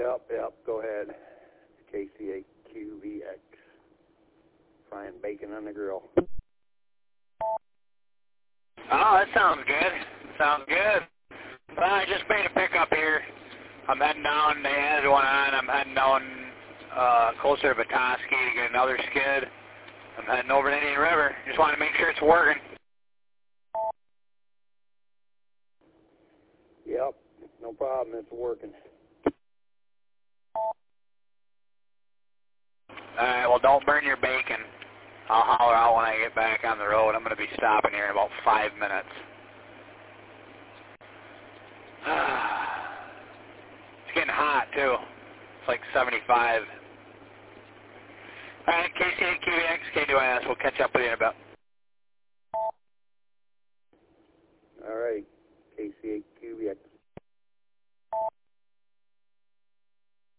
Yep, go ahead. KC8QVX. Frying bacon on the grill. Oh, that sounds good. Sounds good. Well, I just made a pickup here. I'm heading down. They had one on. I'm heading down closer to Petoskey to get another skid. I'm heading over to Indian River. Just want to make sure it's working. Yep, no problem. It's working. All right, well, don't burn your bacon. I'll holler out when I get back on the road. I'm going to be stopping here in about 5 minutes. It's getting hot, too. It's like 75. All right, KC8QVX, KDYS. We'll catch up with you in a bit.